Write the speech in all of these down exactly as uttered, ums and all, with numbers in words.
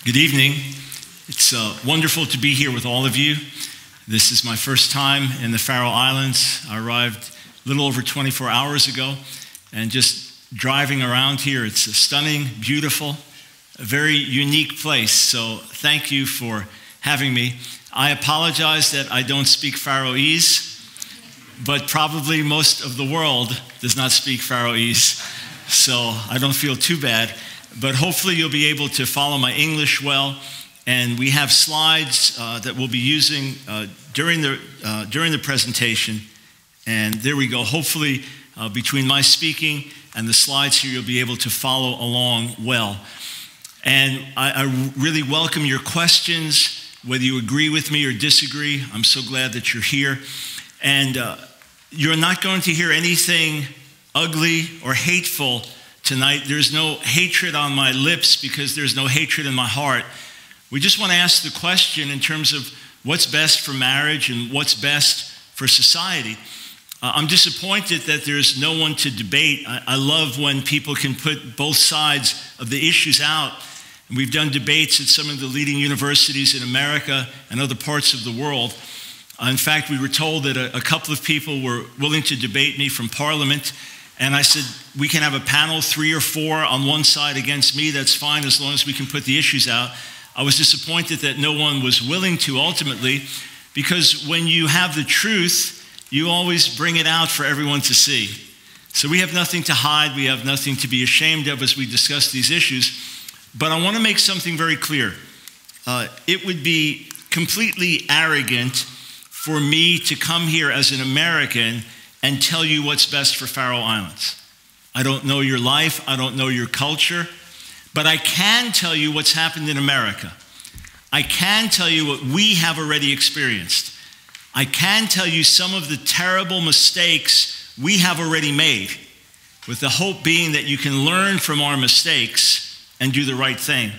Good evening. It's uh, wonderful to be here with all of you. This is my first time in the Faroe Islands. I arrived a little over twenty-four hours ago, and just driving around here, it's a stunning, beautiful, a very unique place. So thank you for having me. I apologize that I don't speak Faroese, but probably most of the world does not speak Faroese, so I don't feel too bad. But hopefully you'll be able to follow my English well. And we have slides uh, that we'll be using uh, during the uh, during the presentation. And there we go. Hopefully uh, between my speaking and the slides here, you'll be able to follow along well. And I, I really welcome your questions, whether you agree with me or disagree. I'm so glad that you're here. And uh, you're not going to hear anything ugly or hateful tonight. There's no hatred on my lips because there's no hatred in my heart. We just want to ask the question in terms of what's best for marriage and what's best for society. Uh, I'm disappointed that there's no one to debate. I, I love when people can put both sides of the issues out. And we've done debates at some of the leading universities in America and other parts of the world. Uh, in fact, we were told that a, a couple of people were willing to debate me from Parliament. And I said, we can have a panel, three or four on one side against me. That's fine as long as we can put the issues out. I was disappointed that no one was willing to ultimately, because when you have the truth, you always bring it out for everyone to see. So we have nothing to hide. We have nothing to be ashamed of as we discuss these issues. But I want to make something very clear. Uh, it would be completely arrogant for me to come here as an American and tell you what's best for Faroe Islands. I don't know your life. I don't know your culture. But I can tell you what's happened in America. I can tell you what we have already experienced. I can tell you some of the terrible mistakes we have already made, with the hope being that you can learn from our mistakes and do the right thing.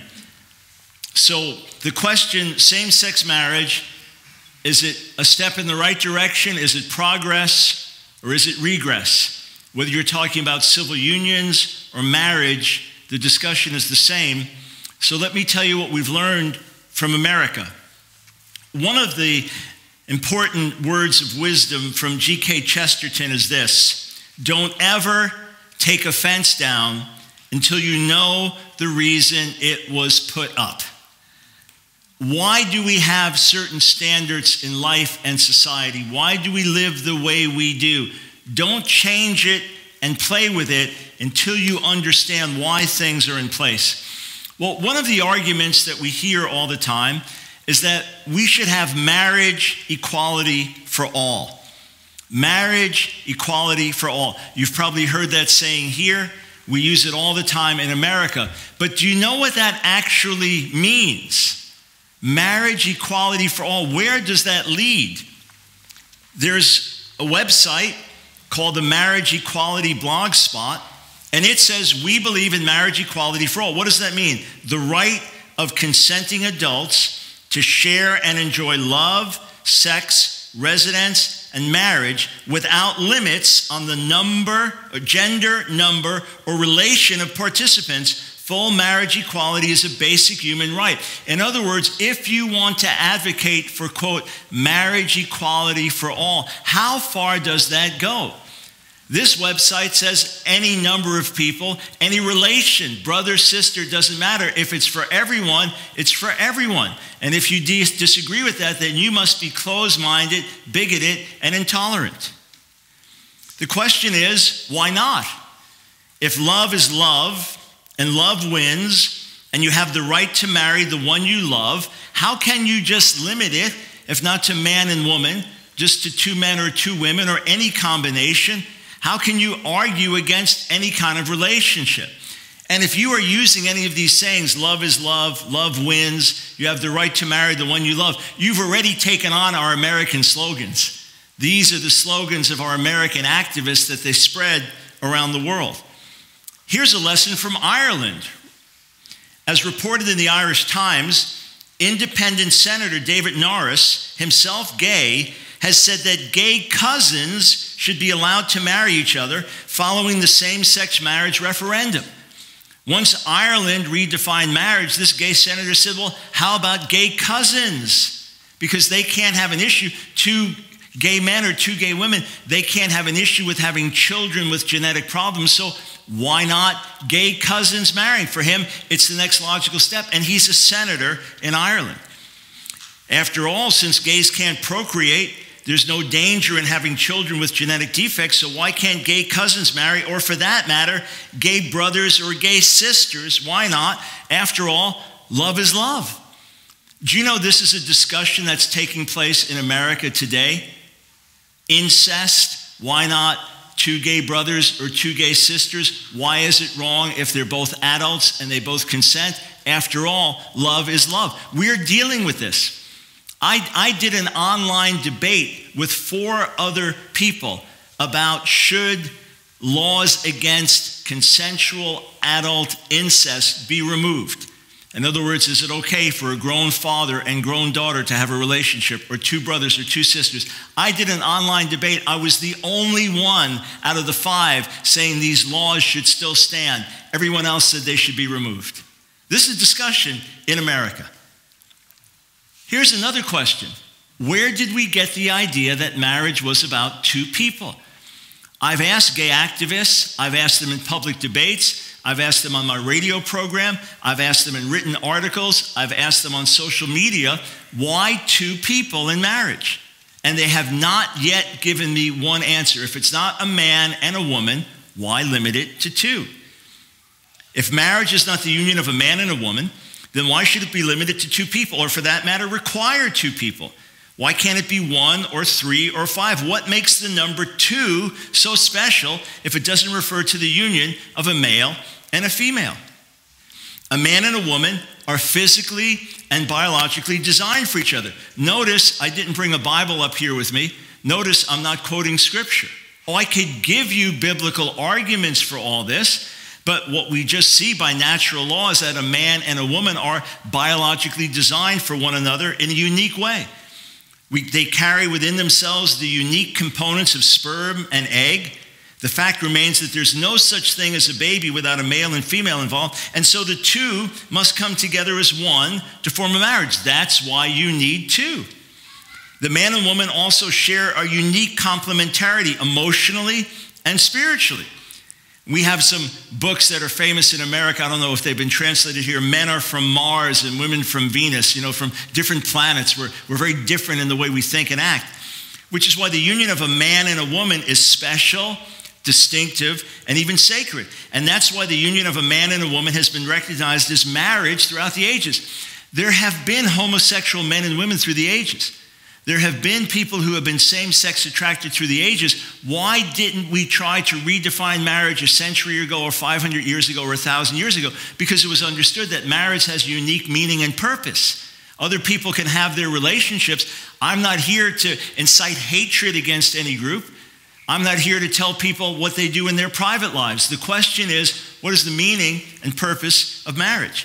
So the question, same-sex marriage, is it a step in the right direction? Is it progress? Or is it regress? Whether you're talking about civil unions or marriage, the discussion is the same. So let me tell you what we've learned from America. One of the important words of wisdom from G K Chesterton is this: don't ever take a fence down until you know the reason it was put up. Why do we have certain standards in life and society? Why do we live the way we do? Don't change it and play with it until you understand why things are in place. Well, one of the arguments that we hear all the time is that we should have marriage equality for all. Marriage equality for all. You've probably heard that saying here. We use it all the time in America. But do you know what that actually means? Marriage equality for all. Where does that lead? There's a website called the Marriage Equality Blog Spot, and it says we believe in marriage equality for all. What does that mean? The right of consenting adults to share and enjoy love, sex, residence, and marriage without limits on the number, or gender, number, or relation of participants. Full marriage equality is a basic human right. In other words, if you want to advocate for, quote, marriage equality for all, how far does that go? This website says any number of people, any relation, brother, sister, doesn't matter. If it's for everyone, it's for everyone. And if you dis- disagree with that, then you must be closed-minded, bigoted, and intolerant. The question is, why not? If love is love, and love wins, and you have the right to marry the one you love, how can you just limit it, if not to man and woman, just to two men or two women, or any combination? How can you argue against any kind of relationship? And if you are using any of these sayings, love is love, love wins, you have the right to marry the one you love, you've already taken on our American slogans. These are the slogans of our American activists that they spread around the world. Here's a lesson from Ireland. As reported in the Irish Times, independent Senator David Norris, himself gay, has said that gay cousins should be allowed to marry each other following the same-sex marriage referendum. Once Ireland redefined marriage, this gay senator said, well, how about gay cousins? Because they can't have an issue. Two gay men or two gay women, they can't have an issue with having children with genetic problems. So why not gay cousins marrying? For him, it's the next logical step. And he's a senator in Ireland. After all, since gays can't procreate, there's no danger in having children with genetic defects, so why can't gay cousins marry? Or for that matter, gay brothers or gay sisters, why not? After all, love is love. Do you know this is a discussion that's taking place in America today? Incest, why not two gay brothers or two gay sisters? Why is it wrong if they're both adults and they both consent? After all, love is love. We're dealing with this. I, I did an online debate with four other people about should laws against consensual adult incest be removed. In other words, is it okay for a grown father and grown daughter to have a relationship, or two brothers or two sisters? I did an online debate. I was the only one out of the five saying these laws should still stand. Everyone else said they should be removed. This is a discussion in America. Here's another question. Where did we get the idea that marriage was about two people? I've asked gay activists, I've asked them in public debates, I've asked them on my radio program, I've asked them in written articles, I've asked them on social media, why two people in marriage? And they have not yet given me one answer. If it's not a man and a woman, why limit it to two? If marriage is not the union of a man and a woman, then why should it be limited to two people, or for that matter, require two people? Why can't it be one or three or five? What makes the number two so special if it doesn't refer to the union of a male and a female? A man and a woman are physically and biologically designed for each other. Notice I didn't bring a Bible up here with me. Notice I'm not quoting scripture. Oh, I could give you biblical arguments for all this, but what we just see by natural law is that a man and a woman are biologically designed for one another in a unique way. We, they carry within themselves the unique components of sperm and egg. The fact remains that there's no such thing as a baby without a male and female involved, and so the two must come together as one to form a marriage. That's why you need two. The man and woman also share a unique complementarity emotionally and spiritually. We have some books that are famous in America. I don't know if they've been translated here. Men are from Mars and women from Venus, you know, from different planets. We're, we're very different in the way we think and act, which is why the union of a man and a woman is special, distinctive, and even sacred. And that's why the union of a man and a woman has been recognized as marriage throughout the ages. There have been homosexual men and women through the ages. There have been people who have been same-sex attracted through the ages. Why didn't we try to redefine marriage a century ago or five hundred years ago or one thousand years ago? Because it was understood that marriage has unique meaning and purpose. Other people can have their relationships. I'm not here to incite hatred against any group. I'm not here to tell people what they do in their private lives. The question is, what is the meaning and purpose of marriage?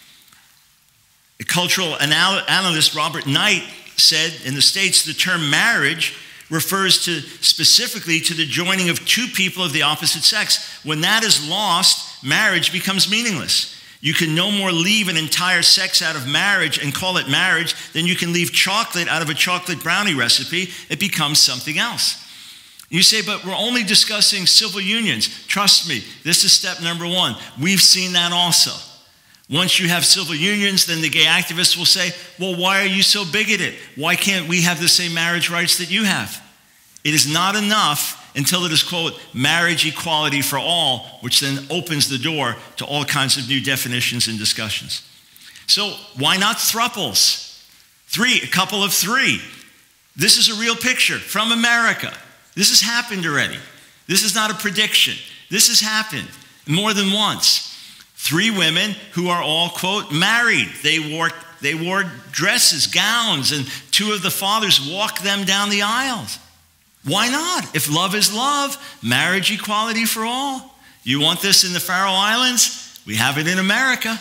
A cultural anal- analyst, Robert Knight, said in the States, the term marriage refers to specifically to the joining of two people of the opposite sex. When that is lost, marriage becomes meaningless. You can no more leave an entire sex out of marriage and call it marriage than you can leave chocolate out of a chocolate brownie recipe. It becomes something else. You say, but we're only discussing civil unions. Trust me, this is step number one. We've seen that also. Once you have civil unions, then the gay activists will say, well, why are you so bigoted? Why can't we have the same marriage rights that you have? It is not enough until it is, quote, marriage equality for all, which then opens the door to all kinds of new definitions and discussions. So why not thruples? Three, a couple of three. This is a real picture from America. This has happened already. This is not a prediction. This has happened more than once. Three women who are all, quote, married. They wore, they wore dresses, gowns, and two of the fathers walked them down the aisles. Why not? If love is love, marriage equality for all. You want this in the Faroe Islands? We have it in America.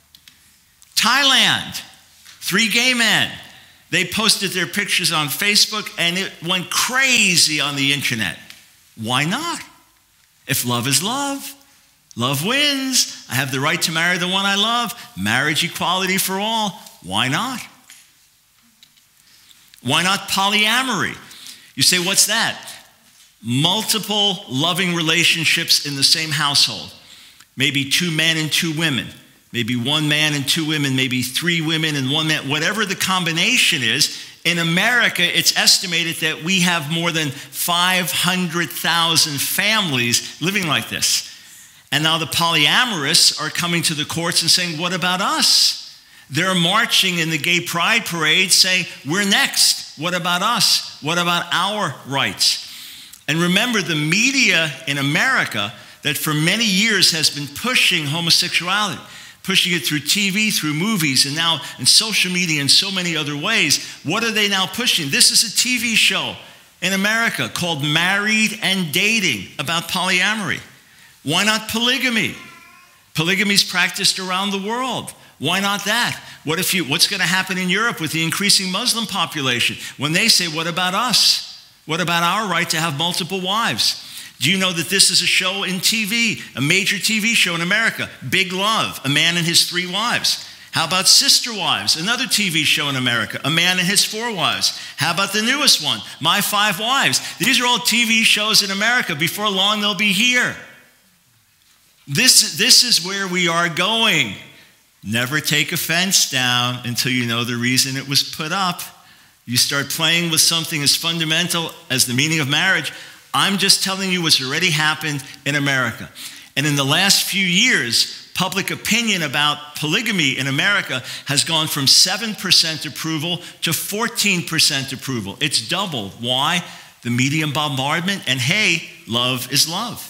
Thailand, three gay men. They posted their pictures on Facebook and it went crazy on the internet. Why not? If love is love, Love wins. I have the right to marry the one I love. Marriage equality for all. Why not? Why not polyamory? You say, what's that? Multiple loving relationships in the same household. Maybe two men and two women. Maybe one man and two women. Maybe three women and one man. Whatever the combination is, in America, it's estimated that we have more than five hundred thousand families living like this. And now the polyamorous are coming to the courts and saying, what about us? They're marching in the gay pride parade saying, we're next. What about us? What about our rights? And remember, the media in America that for many years has been pushing homosexuality, pushing it through T V, through movies, and now in social media and so many other ways. What are they now pushing? This is a T V show in America called Married and Dating about polyamory. Why not polygamy? Polygamy is practiced around the world. Why not that? What if you, what's going to happen in Europe with the increasing Muslim population? When they say, what about us? What about our right to have multiple wives? Do you know that this is a show in T V, a major T V show in America? Big Love, a man and his three wives. How about Sister Wives, another T V show in America, a man and his four wives? How about the newest one, My Five Wives? These are all T V shows in America. Before long, they'll be here. This, this is where we are going. Never take a fence down until you know the reason it was put up. You start playing with something as fundamental as the meaning of marriage. I'm just telling you what's already happened in America. And in the last few years, public opinion about polygamy in America has gone from seven percent approval to fourteen percent approval. It's doubled. Why? The media bombardment, and hey, love is love.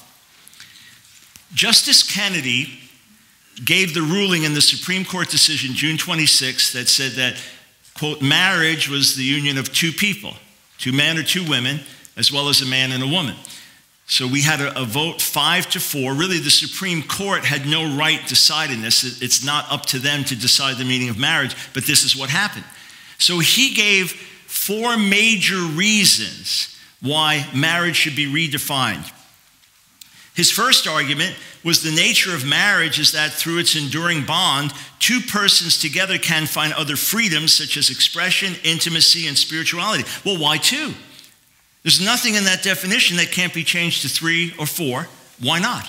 Justice Kennedy gave the ruling in the Supreme Court decision June twenty-sixth that said that, quote, marriage was the union of two people, two men or two women, as well as a man and a woman. So we had a, a vote five to four. Really, the Supreme Court had no right deciding this. It, it's not up to them to decide the meaning of marriage, but this is what happened. So he gave four major reasons why marriage should be redefined. His first argument was the nature of marriage is that through its enduring bond, two persons together can find other freedoms such as expression, intimacy, and spirituality. Well, why two? There's nothing in that definition that can't be changed to three or four. Why not?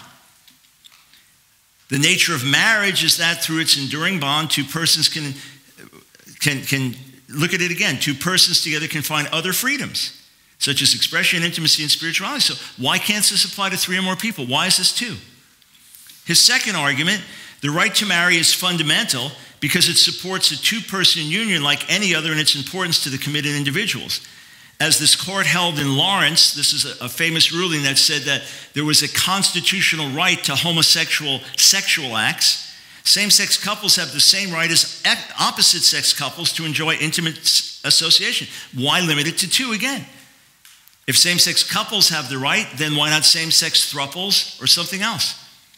The nature of marriage is that through its enduring bond, two persons can, can, can look at it again. Two persons together can find other freedoms, such as expression, intimacy, and spirituality. So why can't this apply to three or more people? Why is this two? His second argument, the right to marry is fundamental because it supports a two-person union like any other in its importance to the committed individuals. As this court held in Lawrence, this is a, a famous ruling that said that there was a constitutional right to homosexual sexual acts. Same-sex couples have the same right as opposite-sex couples to enjoy intimate association. Why limit it to two again? If same-sex couples have the right, then why not same-sex thruples or something else?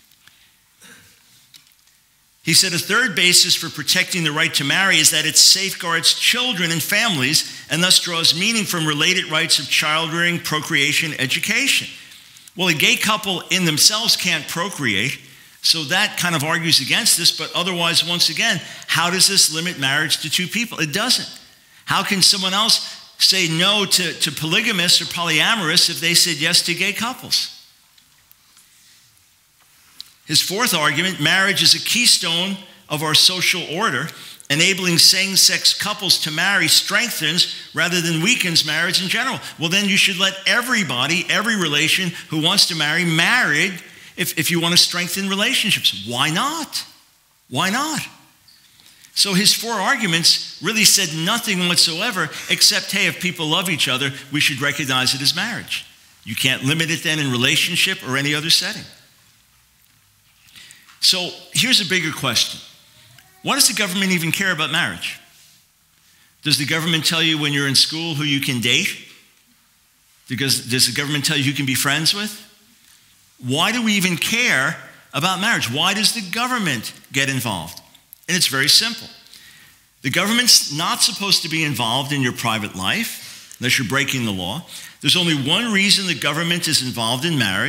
He said a third basis for protecting the right to marry is that it safeguards children and families and thus draws meaning from related rights of child rearing, procreation, education. Well, a gay couple in themselves can't procreate, so that kind of argues against this, but otherwise, once again, how does this limit marriage to two people? It doesn't. How can someone else say no to, to polygamists or polyamorous if they said yes to gay couples? His fourth argument, marriage is a keystone of our social order. Enabling same-sex couples to marry strengthens rather than weakens marriage in general. Well, then you should let everybody, every relation who wants to marry, marry if, if you want to strengthen relationships. Why not? Why not? So his four arguments really said nothing whatsoever except, hey, if people love each other, we should recognize it as marriage. You can't limit it then in relationship or any other setting. So here's a bigger question. Why does the government even care about marriage? Does the government tell you when you're in school who you can date? Because does the government tell you who you can be friends with? Why do we even care about marriage? Why does the government get involved? And it's very simple. The government's not supposed to be involved in your private life unless you're breaking the law. There's only one reason the government is involved in marriage,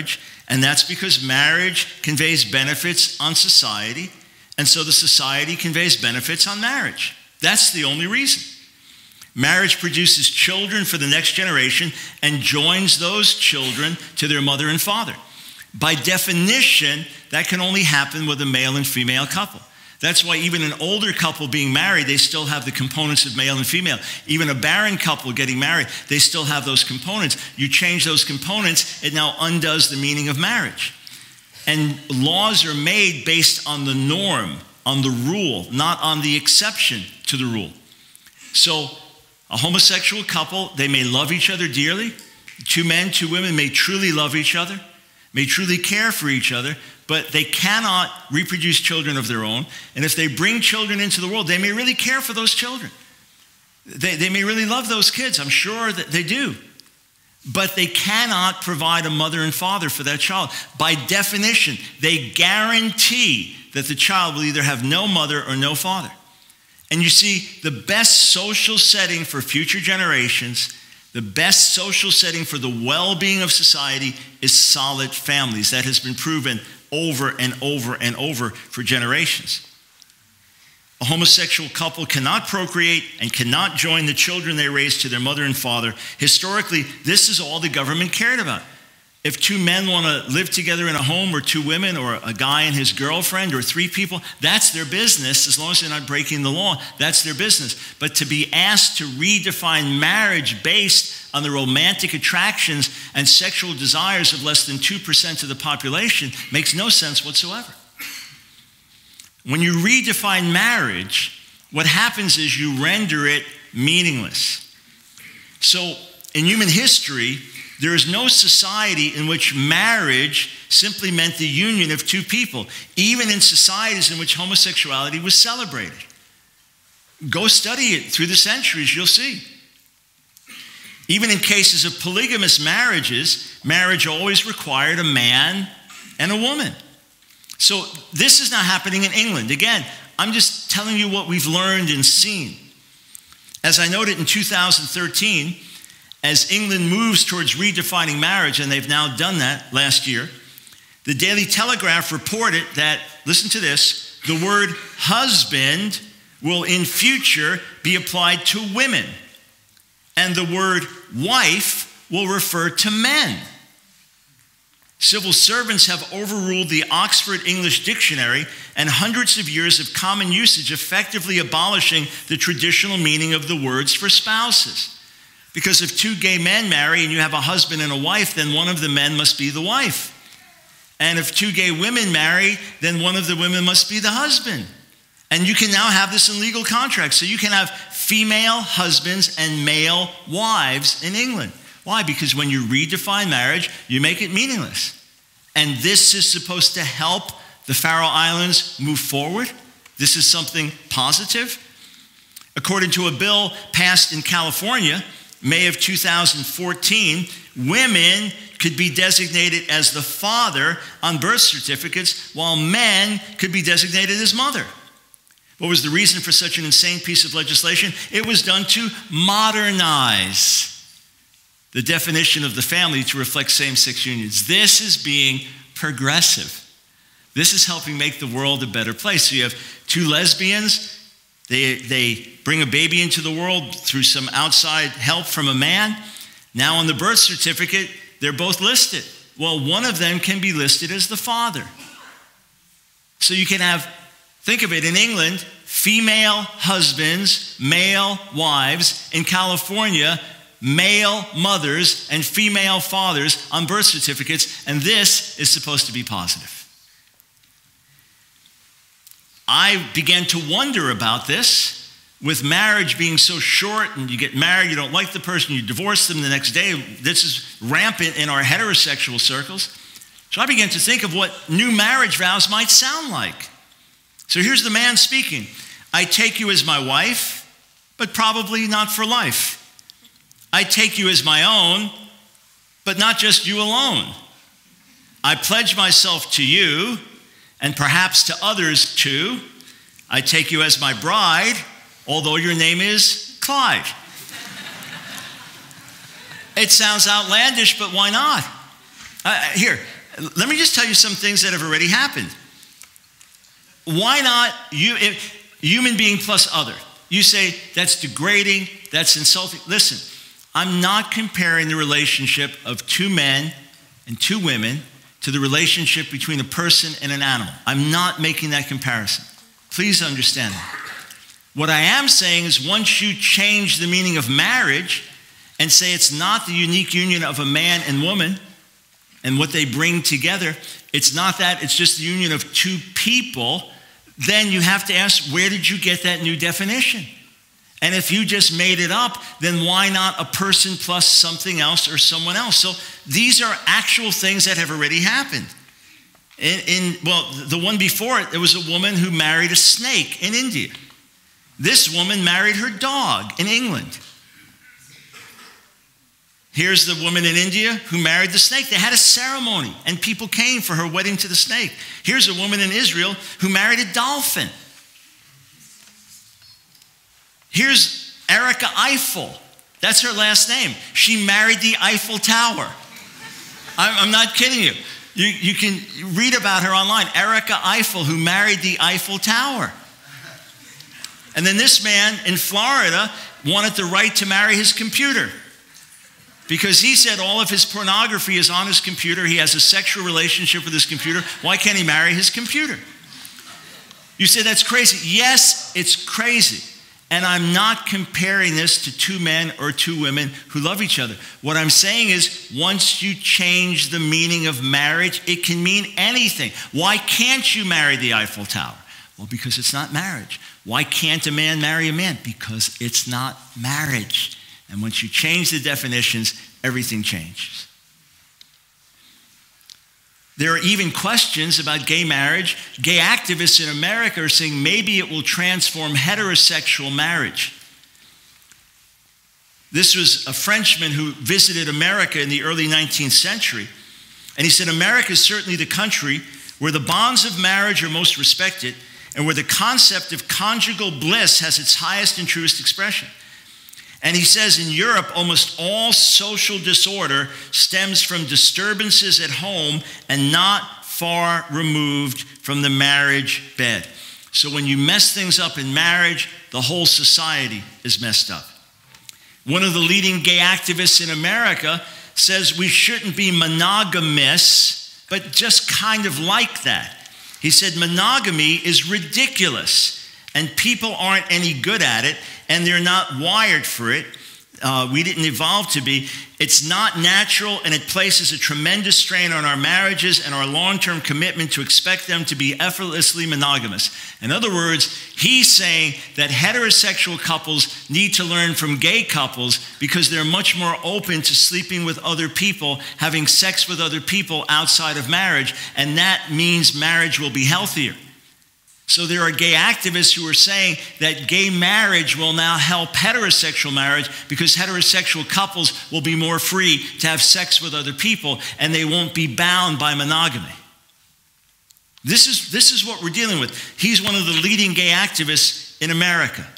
And that's because marriage conveys benefits on society, and so the society conveys benefits on marriage. That's the only reason. Marriage produces children for the next generation and joins those children to their mother and father. By definition, that can only happen with a male and female couple. That's why even an older couple being married, they still have the components of male and female. Even a barren couple getting married, they still have those components. You change those components, it now undoes the meaning of marriage. And laws are made based on the norm, on the rule, not on the exception to the rule. So a homosexual couple, they may love each other dearly. Two men, two women may truly love each other, may truly care for each other, but they cannot reproduce children of their own. And if they bring children into the world, they may really care for those children. They, they may really love those kids. I'm sure that they do. But they cannot provide a mother and father for that child. By definition, they guarantee that the child will either have no mother or no father. And you see, the best social setting for future generations, the best social setting for the well-being of society is solid families. That has been proven over and over and over for generations. A homosexual couple cannot procreate and cannot join the children they raise to their mother and father. Historically, this is all the government cared about. If two men want to live together in a home, or two women, or a guy and his girlfriend, or three people, that's their business. As long as they're not breaking the law, that's their business. But to be asked to redefine marriage based on the romantic attractions and sexual desires of less than two percent of the population makes no sense whatsoever. When you redefine marriage, what happens is you render it meaningless. So in human history, there is no society in which marriage simply meant the union of two people, even in societies in which homosexuality was celebrated. Go study it through the centuries, you'll see. Even in cases of polygamous marriages, marriage always required a man and a woman. So this is not happening in England. Again, I'm just telling you what we've learned and seen. As I noted in two thousand thirteen, as England moves towards redefining marriage, and they've now done that last year, the Daily Telegraph reported that, listen to this, the word husband will in future be applied to women, and the word wife will refer to men. Civil servants have overruled the Oxford English Dictionary and hundreds of years of common usage, effectively abolishing the traditional meaning of the words for spouses. Because if two gay men marry and you have a husband and a wife, then one of the men must be the wife. And if two gay women marry, then one of the women must be the husband. And you can now have this in legal contracts. So you can have female husbands and male wives in England. Why? Because when you redefine marriage, you make it meaningless. And this is supposed to help the Faroe Islands move forward. This is something positive. According to a bill passed in California, May of two thousand fourteen, women could be designated as the father on birth certificates, while men could be designated as mother. What was the reason for such an insane piece of legislation? It was done to modernize the definition of the family to reflect same-sex unions. This is being progressive. This is helping make the world a better place. So you have two lesbians. They, they bring a baby into the world through some outside help from a man. Now on the birth certificate, they're both listed. Well, one of them can be listed as the father. So you can have, think of it, in England, female husbands, male wives. In California, male mothers and female fathers on birth certificates. And this is supposed to be positive. I began to wonder about this, with marriage being so short, and you get married, you don't like the person, you divorce them the next day. This is rampant in our heterosexual circles. So I began to think of what new marriage vows might sound like. So here's the man speaking. I take you as my wife, but probably not for life. I take you as my own, but not just you alone. I pledge myself to you, and perhaps to others too. I take you as my bride, although your name is Clyde. It sounds outlandish, but why not? Uh, here, Let me just tell you some things that have already happened. Why not you, human being plus other? You say, that's degrading, that's insulting. Listen, I'm not comparing the relationship of two men and two women to the relationship between a person and an animal. I'm not making that comparison. Please understand that. What I am saying is once you change the meaning of marriage and say it's not the unique union of a man and woman and what they bring together, it's not that, it's just the union of two people, then you have to ask, where did you get that new definition? And if you just made it up, then why not a person plus something else or someone else? So these are actual things that have already happened. In, in well, the one before it, there was a woman who married a snake in India. This woman married her dog in England. Here's the woman in India who married the snake. They had a ceremony, and people came for her wedding to the snake. Here's a woman in Israel who married a dolphin. Here's Erica Eiffel. That's her last name. She married the Eiffel Tower. I'm, I'm not kidding you. you. You can read about her online. Erica Eiffel, who married the Eiffel Tower. And then this man in Florida wanted the right to marry his computer because he said all of his pornography is on his computer. He has a sexual relationship with his computer. Why can't he marry his computer? You say that's crazy. Yes, it's crazy. And I'm not comparing this to two men or two women who love each other. What I'm saying is once you change the meaning of marriage, it can mean anything. Why can't you marry the Eiffel Tower? Well, because it's not marriage. Why can't a man marry a man? Because it's not marriage. And once you change the definitions, everything changes. There are even questions about gay marriage. Gay activists in America are saying maybe it will transform heterosexual marriage. This was a Frenchman who visited America in the early nineteenth century. And he said, America is certainly the country where the bonds of marriage are most respected and where the concept of conjugal bliss has its highest and truest expression. And he says in Europe, almost all social disorder stems from disturbances at home and not far removed from the marriage bed. So when you mess things up in marriage, the whole society is messed up. One of the leading gay activists in America says we shouldn't be monogamous, but just kind of like that. He said monogamy is ridiculous and people aren't any good at it and they're not wired for it. Uh, we didn't evolve to be. It's not natural and it places a tremendous strain on our marriages and our long-term commitment to expect them to be effortlessly monogamous. In other words, he's saying that heterosexual couples need to learn from gay couples because they're much more open to sleeping with other people, having sex with other people outside of marriage, and that means marriage will be healthier. So there are gay activists who are saying that gay marriage will now help heterosexual marriage because heterosexual couples will be more free to have sex with other people and they won't be bound by monogamy. This is, this is what we're dealing with. He's one of the leading gay activists in America.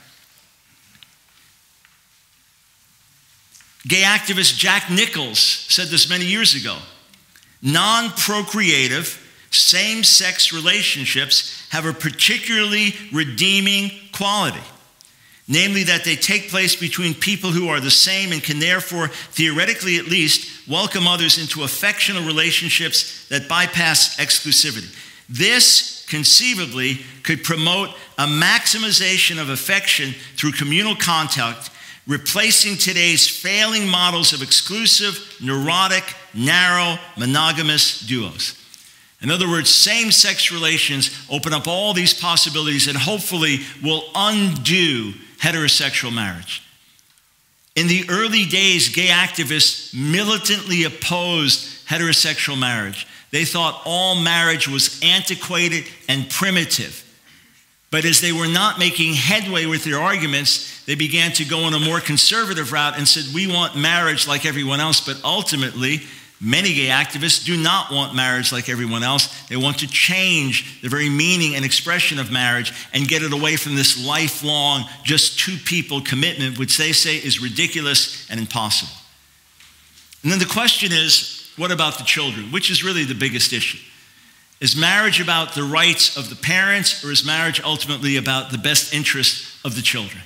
Gay activist Jack Nichols said this many years ago. Non-procreative, same-sex relationships have a particularly redeeming quality, namely that they take place between people who are the same and can therefore, theoretically at least, welcome others into affectional relationships that bypass exclusivity. This, conceivably, could promote a maximization of affection through communal contact, replacing today's failing models of exclusive, neurotic, narrow, monogamous duos. In other words, same-sex relations open up all these possibilities and hopefully will undo heterosexual marriage. In the early days, gay activists militantly opposed heterosexual marriage. They thought all marriage was antiquated and primitive. But as they were not making headway with their arguments, they began to go on a more conservative route and said, we want marriage like everyone else, but ultimately, many gay activists do not want marriage like everyone else. They want to change the very meaning and expression of marriage and get it away from this lifelong, just two people commitment, which they say is ridiculous and impossible. And then the question is, what about the children? Which is really the biggest issue? Is marriage about the rights of the parents, or is marriage ultimately about the best interest of the children?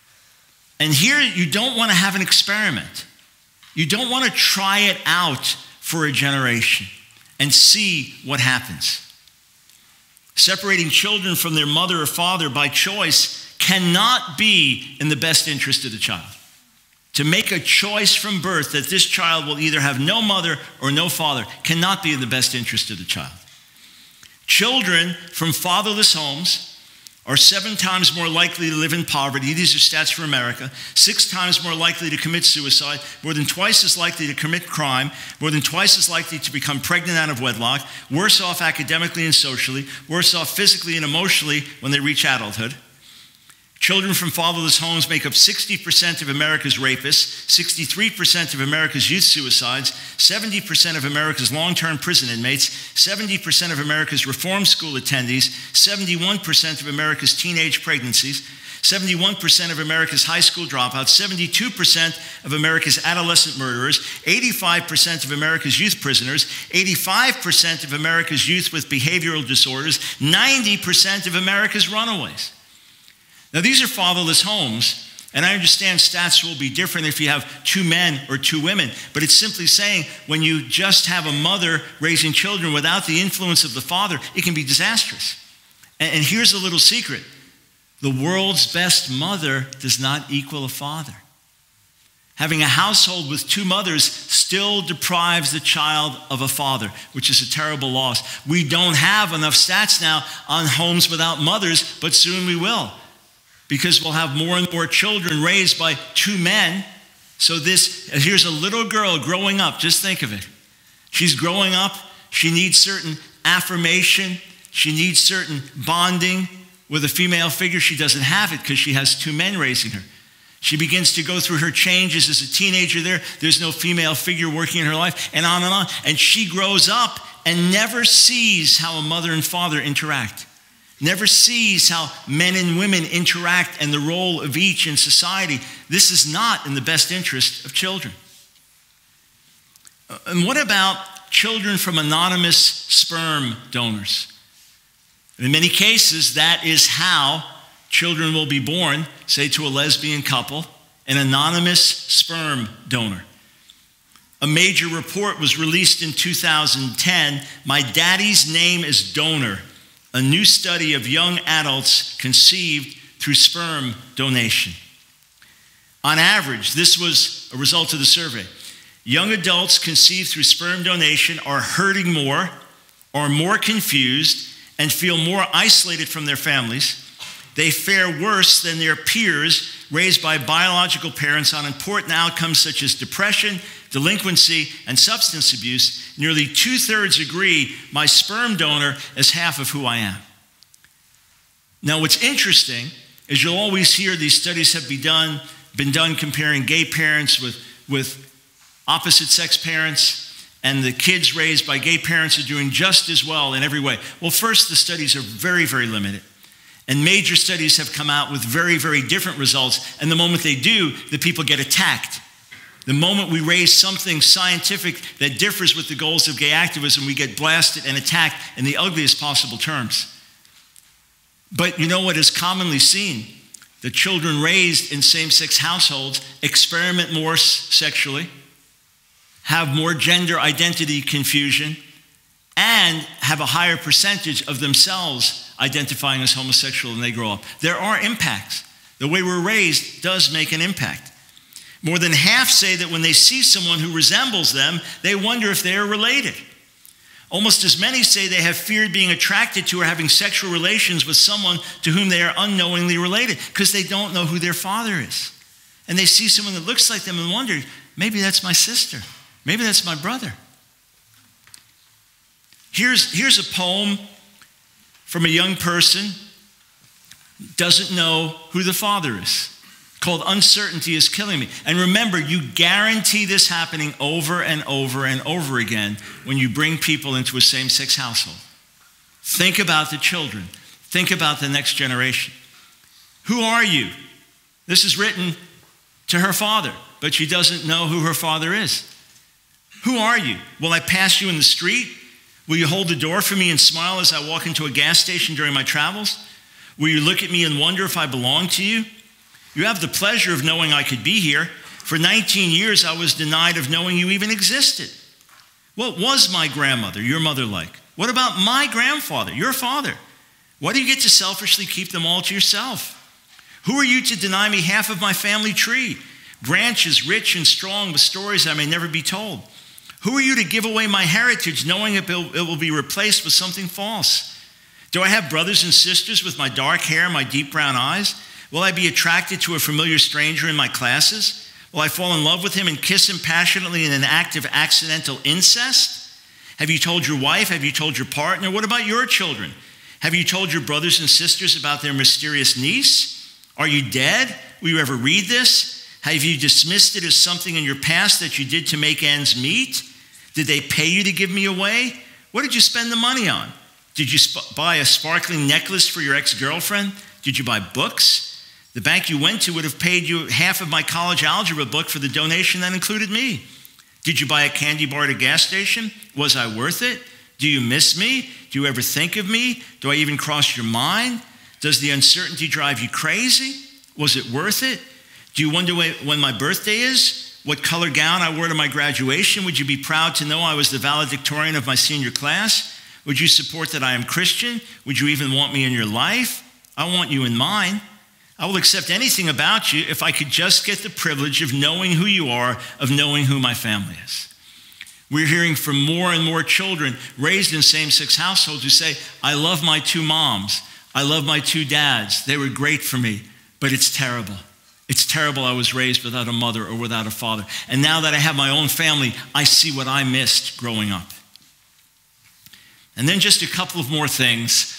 And here you don't want to have an experiment. You don't want to try it out for a generation and see what happens. Separating children from their mother or father by choice cannot be in the best interest of the child. To make a choice from birth that this child will either have no mother or no father cannot be in the best interest of the child. Children from fatherless homes are seven times more likely to live in poverty. These are stats from America. Six times more likely to commit suicide, more than twice as likely to commit crime, more than twice as likely to become pregnant out of wedlock, worse off academically and socially, worse off physically and emotionally when they reach adulthood. Children from fatherless homes make up sixty percent of America's rapists, sixty-three percent of America's youth suicides, seventy percent of America's long-term prison inmates, seventy percent of America's reform school attendees, seventy-one percent of America's teenage pregnancies, seventy-one percent of America's high school dropouts, seventy-two percent of America's adolescent murderers, eighty-five percent of America's youth prisoners, eighty-five percent of America's youth with behavioral disorders, ninety percent of America's runaways. Now, these are fatherless homes, and I understand stats will be different if you have two men or two women, but it's simply saying when you just have a mother raising children without the influence of the father, it can be disastrous. And, and here's a little secret. The world's best mother does not equal a father. Having a household with two mothers still deprives the child of a father, which is a terrible loss. We don't have enough stats now on homes without mothers, but soon we will. Because we'll have more and more children raised by two men. So this, here's a little girl growing up. Just think of it. She's growing up. She needs certain affirmation. She needs certain bonding with a female figure. She doesn't have it because she has two men raising her. She begins to go through her changes as a teenager there. There's no female figure working in her life, and on and on. And she grows up and never sees how a mother and father interact. Never sees how men and women interact and the role of each in society. This is not in the best interest of children. And what about children from anonymous sperm donors? In many cases, that is how children will be born, say to a lesbian couple, an anonymous sperm donor. A major report was released in two thousand ten, My Daddy's Name is Donor, a new study of young adults conceived through sperm donation. On average, this was a result of the survey. Young adults conceived through sperm donation are hurting more, are more confused, and feel more isolated from their families. They fare worse than their peers raised by biological parents on important outcomes such as depression, delinquency, and substance abuse. Nearly two-thirds agree my sperm donor is half of who I am. Now, what's interesting is you'll always hear these studies have been done, been done comparing gay parents with, with opposite-sex parents, and the kids raised by gay parents are doing just as well in every way. Well, first, the studies are very, very limited. And major studies have come out with very, very different results. And the moment they do, the people get attacked. The moment we raise something scientific that differs with the goals of gay activism, we get blasted and attacked in the ugliest possible terms. But you know what is commonly seen? The children raised in same-sex households experiment more sexually, have more gender identity confusion, and have a higher percentage of themselves identifying as homosexual when they grow up. There are impacts. The way we're raised does make an impact. More than half say that when they see someone who resembles them, they wonder if they are related. Almost as many say they have feared being attracted to or having sexual relations with someone to whom they are unknowingly related because they don't know who their father is. And they see someone that looks like them and wonder, maybe that's my sister. Maybe that's my brother. Here's, here's a poem from a young person who doesn't know who the father is, called Uncertainty is Killing Me. And remember, you guarantee this happening over and over and over again when you bring people into a same-sex household. Think about the children. Think about the next generation. Who are you? This is written to her father, but she doesn't know who her father is. Who are you? Will I pass you in the street? Will you hold the door for me and smile as I walk into a gas station during my travels? Will you look at me and wonder if I belong to you? You have the pleasure of knowing I could be here. For nineteen years, I was denied of knowing you even existed. What was my grandmother, your mother, like? What about my grandfather, your father? Why do you get to selfishly keep them all to yourself? Who are you to deny me half of my family tree? Branches rich and strong with stories I may never be told. Who are you to give away my heritage knowing it will be replaced with something false? Do I have brothers and sisters with my dark hair and my deep brown eyes? Will I be attracted to a familiar stranger in my classes? Will I fall in love with him and kiss him passionately in an act of accidental incest? Have you told your wife? Have you told your partner? What about your children? Have you told your brothers and sisters about their mysterious niece? Are you dead? Will you ever read this? Have you dismissed it as something in your past that you did to make ends meet? Did they pay you to give me away? What did you spend the money on? Did you sp- buy a sparkling necklace for your ex-girlfriend? Did you buy books? The bank you went to would have paid you half of my college algebra book for the donation that included me. Did you buy a candy bar at a gas station? Was I worth it? Do you miss me? Do you ever think of me? Do I even cross your mind? Does the uncertainty drive you crazy? Was it worth it? Do you wonder when my birthday is? What color gown I wore to my graduation? Would you be proud to know I was the valedictorian of my senior class? Would you support that I am Christian? Would you even want me in your life? I want you in mine. I will accept anything about you if I could just get the privilege of knowing who you are, of knowing who my family is. We're hearing from more and more children raised in same-sex households who say, I love my two moms. I love my two dads. They were great for me, but it's terrible. It's terrible I was raised without a mother or without a father. And now that I have my own family, I see what I missed growing up. And then just a couple of more things.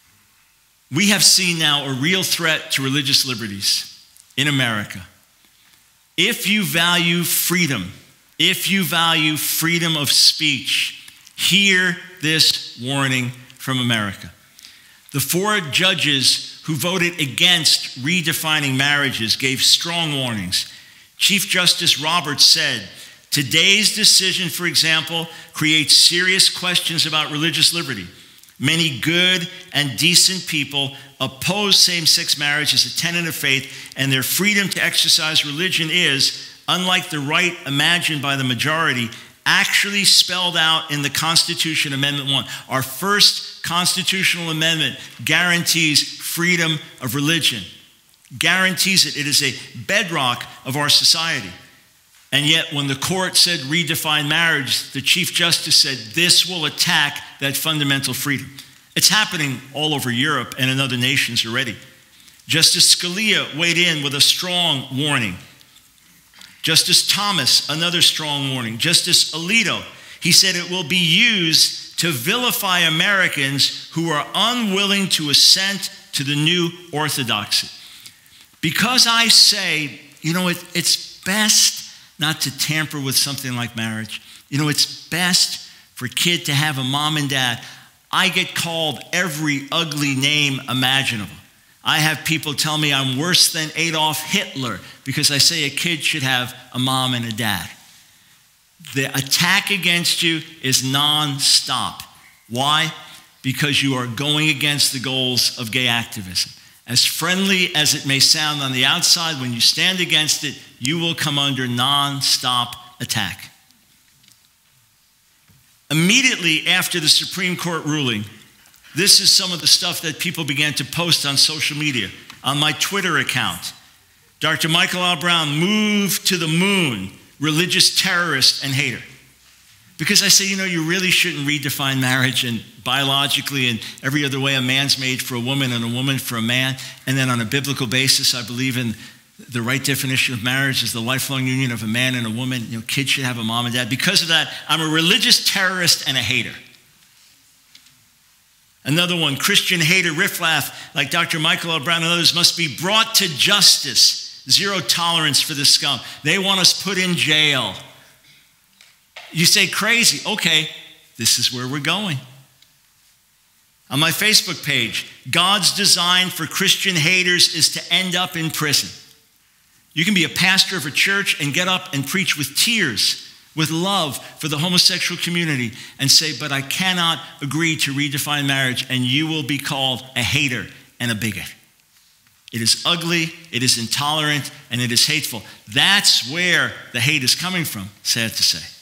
We have seen now a real threat to religious liberties in America. If you value freedom, if you value freedom of speech, hear this warning from America. The four judges who voted against redefining marriages gave strong warnings. Chief Justice Roberts said, today's decision, for example, creates serious questions about religious liberty. Many good and decent people oppose same-sex marriage as a tenet of faith, and their freedom to exercise religion is, unlike the right imagined by the majority, actually spelled out in the Constitution, Amendment one. Our first constitutional amendment guarantees freedom of religion, guarantees it. It is a bedrock of our society. And yet, when the court said redefine marriage, the Chief Justice said this will attack that fundamental freedom. It's happening all over Europe and in other nations already. Justice Scalia weighed in with a strong warning. Justice Thomas, another strong warning. Justice Alito, he said it will be used to vilify Americans who are unwilling to assent to the new orthodoxy. Because I say, you know, it, it's best not to tamper with something like marriage. You know, it's best for a kid to have a mom and dad. I get called every ugly name imaginable. I have people tell me I'm worse than Adolf Hitler because I say a kid should have a mom and a dad. The attack against you is nonstop. Why? Because you are going against the goals of gay activism. As friendly as it may sound on the outside, when you stand against it, you will come under nonstop attack. Immediately after the Supreme Court ruling, this is some of the stuff that people began to post on social media, on my Twitter account. Doctor Michael L. Brown moved to the moon, religious terrorist and hater. Because I say, you know, you really shouldn't redefine marriage and biologically and every other way a man's made for a woman and a woman for a man. And then on a biblical basis, I believe in the right definition of marriage is the lifelong union of a man and a woman. You know, kids should have a mom and dad. Because of that, I'm a religious terrorist and a hater. Another one, Christian hater riffraff like Doctor Michael L. Brown and others must be brought to justice. Zero tolerance for this scum. They want us put in jail. You say crazy. Okay, this is where we're going. On my Facebook page, God's design for Christian haters is to end up in prison. You can be a pastor of a church and get up and preach with tears with love for the homosexual community and say, but I cannot agree to redefine marriage, and you will be called a hater and a bigot. It is ugly, it is intolerant, and it is hateful. That's where the hate is coming from, sad to say.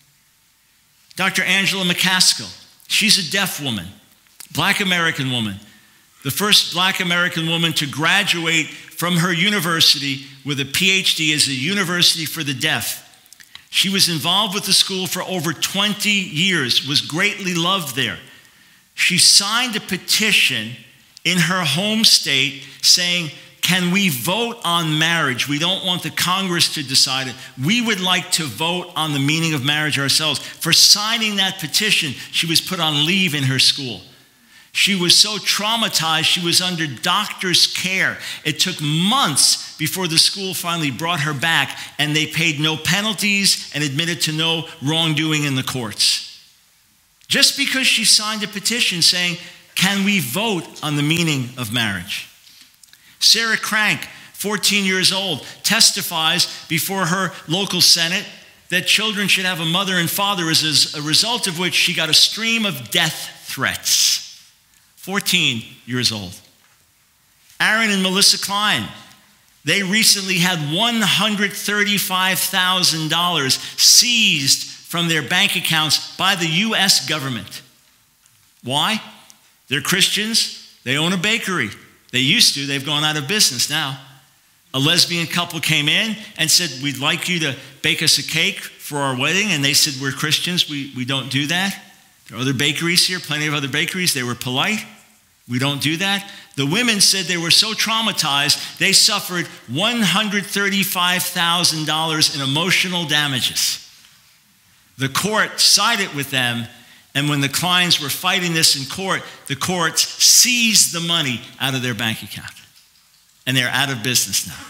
Doctor Angela McCaskill, she's a deaf woman, black American woman, the first black American woman to graduate from her university with a P H D as a university for the deaf. She was involved with the school for over twenty years, was greatly loved there. She signed a petition in her home state saying, can we vote on marriage? We don't want the Congress to decide it. We would like to vote on the meaning of marriage ourselves. For signing that petition, she was put on leave in her school. She was so traumatized, she was under doctor's care. It took months before the school finally brought her back, and they paid no penalties and admitted to no wrongdoing in the courts. Just because she signed a petition saying, can we vote on the meaning of marriage? Sarah Crank, fourteen years old, testifies before her local Senate that children should have a mother and father, as a result of which she got a stream of death threats. fourteen years old. Aaron and Melissa Klein, they recently had one hundred thirty-five thousand dollars seized from their bank accounts by the U S government. Why? They're Christians. They own a bakery. They used to. They've gone out of business now. A lesbian couple came in and said, we'd like you to bake us a cake for our wedding. And they said, we're Christians. We, we don't do that. There are other bakeries here, plenty of other bakeries. They were polite. We don't do that. The women said they were so traumatized, they suffered one hundred thirty-five thousand dollars in emotional damages. The court sided with them, and when the Kleins were fighting this in court, the courts seized the money out of their bank account. And they're out of business now.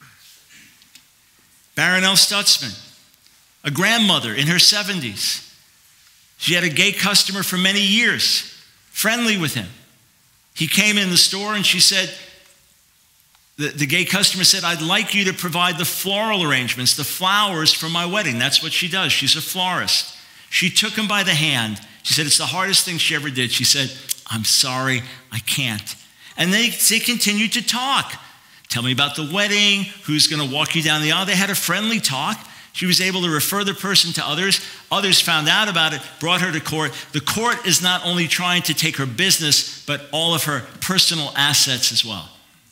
Baronelle Stutzman, a grandmother in her seventies. She had a gay customer for many years, friendly with him. He came in the store and she said, the, the gay customer said, I'd like you to provide the floral arrangements, the flowers for my wedding. That's what she does. She's a florist. She took him by the hand. She said, it's the hardest thing she ever did. She said, I'm sorry, I can't. And they, they continued to talk. Tell me about the wedding, who's going to walk you down the aisle. They had a friendly talk. She was able to refer the person to others. Others found out about it, brought her to court. The court is not only trying to take her business, but all of her personal assets as well.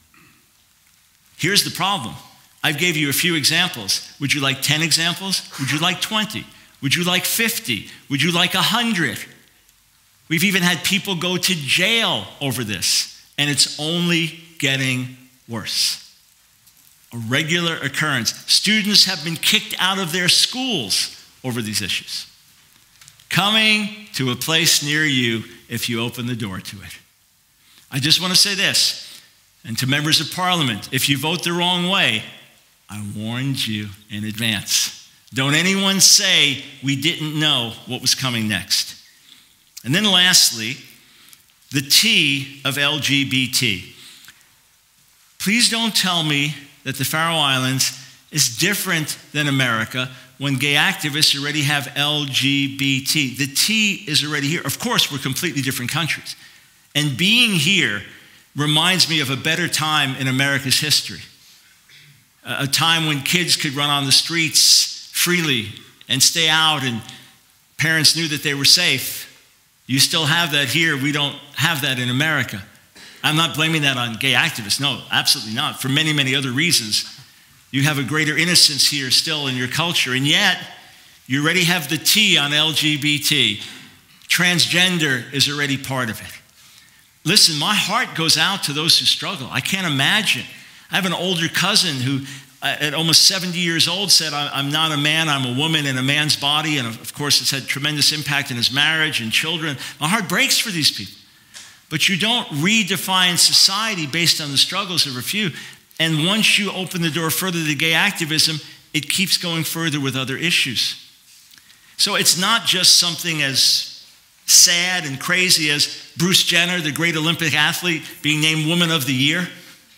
Here's the problem. I gave you a few examples. Would you like ten examples? Would you like twenty? Would you like fifty? Would you like one hundred? We've even had people go to jail over this, and it's only getting worse. A regular occurrence. Students have been kicked out of their schools over these issues. Coming to a place near you if you open the door to it. I just want to say this, and to members of Parliament, if you vote the wrong way, I warned you in advance. Don't anyone say we didn't know what was coming next. And then lastly, the T of L G B T. Please don't tell me that the Faroe Islands is different than America when gay activists already have L G B T. The T is already here. Of course, we're completely different countries. And being here reminds me of a better time in America's history. A time when kids could run on the streets freely and stay out, and parents knew that they were safe. You still have that here. We don't have that in America. I'm not blaming that on gay activists. No, absolutely not. For many, many other reasons. You have a greater innocence here still in your culture, and yet you already have the T on L G B T. Transgender is already part of it. Listen, my heart goes out to those who struggle. I can't imagine. I have an older cousin who, at almost seventy years old, said, I'm not a man, I'm a woman in a man's body. And of course, it's had tremendous impact in his marriage and children. My heart breaks for these people. But you don't redefine society based on the struggles of a few. And once you open the door further to gay activism, it keeps going further with other issues. So it's not just something as sad and crazy as Bruce Jenner, the great Olympic athlete, being named Woman of the Year.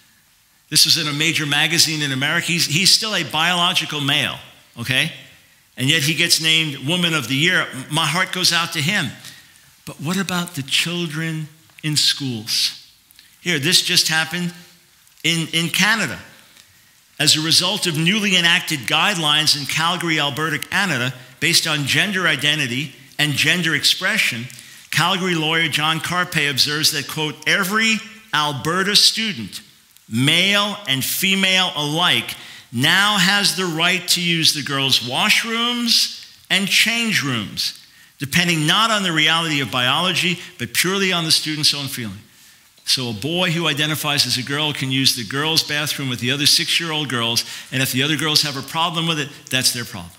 This was in a major magazine in America. He's, he's still a biological male, okay? and yet he gets named Woman of the Year. My heart goes out to him. But what about the children in schools? Here, this just happened in, in Canada. As a result of newly enacted guidelines in Calgary, Alberta, Canada, based on gender identity and gender expression, Calgary lawyer John Carpe observes that, quote, every Alberta student, male and female alike, now has the right to use the girls' washrooms and change rooms, depending not on the reality of biology, but purely on the student's own feeling. So a boy who identifies as a girl can use the girls' bathroom with the other six-year-old girls, and if the other girls have a problem with it, that's their problem.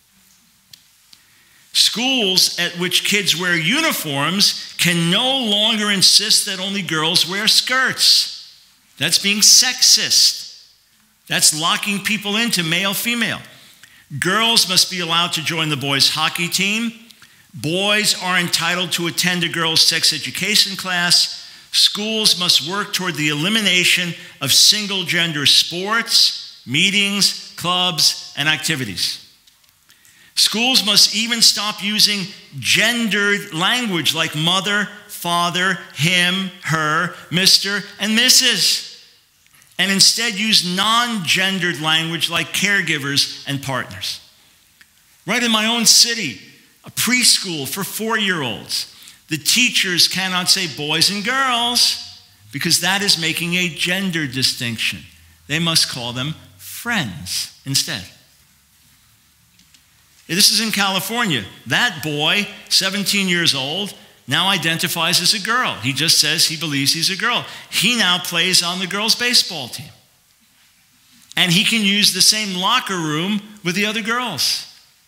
Schools at which kids wear uniforms can no longer insist that only girls wear skirts. That's being sexist. That's locking people into male-female. Girls must be allowed to join the boys' hockey team. Boys are entitled to attend a girls' sex education class. Schools must work toward the elimination of single-gender sports, meetings, clubs, and activities. Schools must even stop using gendered language like mother, father, him, her, Mister, and Missus, and instead use non-gendered language like caregivers and partners. Right in my own city, a preschool for four-year-olds, the teachers cannot say boys and girls because that is making a gender distinction. They must call them friends instead. This is in California. That boy, seventeen years old, now identifies as a girl. He just says he believes he's a girl. He now plays on the girls' baseball team. And he can use the same locker room with the other girls.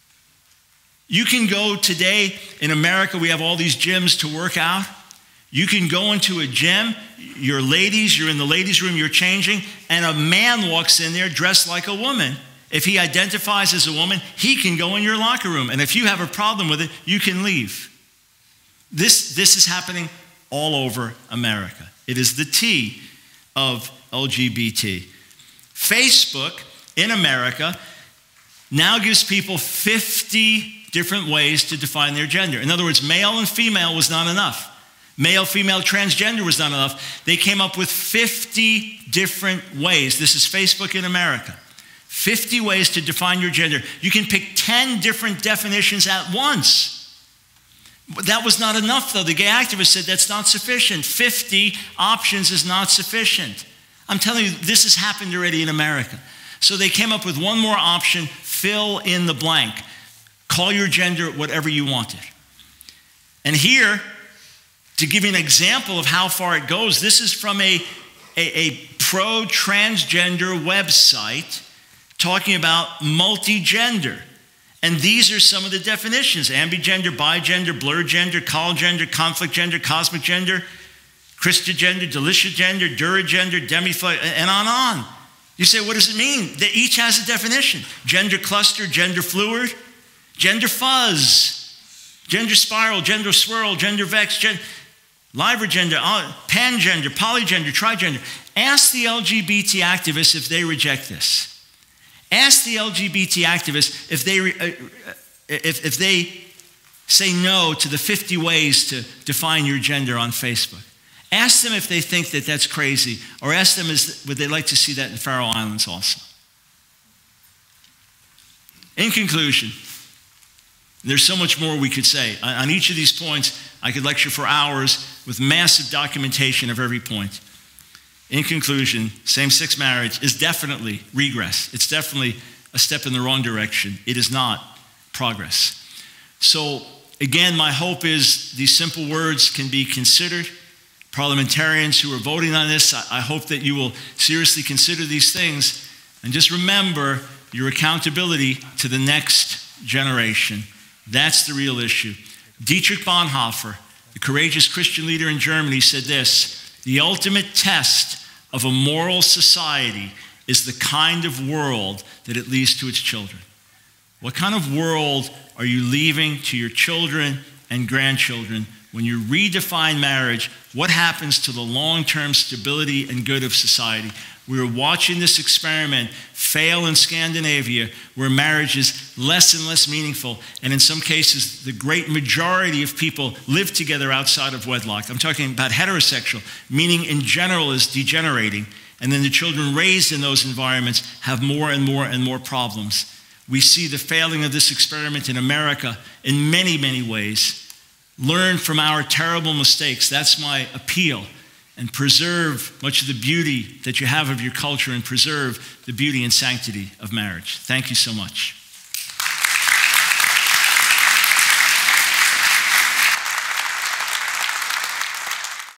You can go today, in America, we have all these gyms to work out. You can go into a gym, you're ladies, you're in the ladies' room, you're changing, and a man walks in there dressed like a woman. If he identifies as a woman, he can go in your locker room. And if you have a problem with it, you can leave. This, this is happening all over America. It is the T of L G B T. Facebook in America now gives people fifty different ways to define their gender. In other words, male and female was not enough. Male, female, transgender was not enough. They came up with fifty different ways. This is Facebook in America. fifty ways to define your gender. You can pick ten different definitions at once. But that was not enough, though. The gay activist said that's not sufficient. fifty options is not sufficient. I'm telling you, this has happened already in America. So they came up with one more option, fill in the blank. Call your gender whatever you wanted. And here, to give you an example of how far it goes, this is from a, a, a pro-transgender website talking about multi-gender. And these are some of the definitions: ambigender, bigender, blurred gender, call gender, conflict gender, cosmic gender, Christogender, delicious gender, duragender, demifluid, and on and on. You say, what does it mean? They each has a definition. Gender cluster, gender fluid, gender fuzz, gender spiral, gender swirl, gender vex, gender, librogender, pangender, polygender, trigender. Ask the L G B T activists if they reject this. Ask the L G B T activists if they, uh, if, if they say no to the fifty ways to define your gender on Facebook. Ask them if they think that that's crazy, or ask them is, would they like to see that in the Faroe Islands also. In conclusion, there's so much more we could say. On each of these points, I could lecture for hours with massive documentation of every point. In conclusion, same-sex marriage is definitely regress. It's definitely a step in the wrong direction. It is not progress. So, again, my hope is these simple words can be considered. Parliamentarians who are voting on this, I hope that you will seriously consider these things. And just remember your accountability to the next generation. That's the real issue. Dietrich Bonhoeffer, the courageous Christian leader in Germany, said this: the ultimate test of a moral society is the kind of world that it leaves to its children. What kind of world are you leaving to your children and grandchildren when you redefine marriage, what happens to the long-term stability and good of society? We are watching this experiment fail in Scandinavia, where marriage is less and less meaningful, and in some cases, the great majority of people live together outside of wedlock. I'm talking about heterosexual, meaning in general is degenerating, and then the children raised in those environments have more and more and more problems. We see the failing of this experiment in America in many, many ways. Learn from our terrible mistakes. That's my appeal. And preserve much of the beauty that you have of your culture, and preserve the beauty and sanctity of marriage. Thank you so much.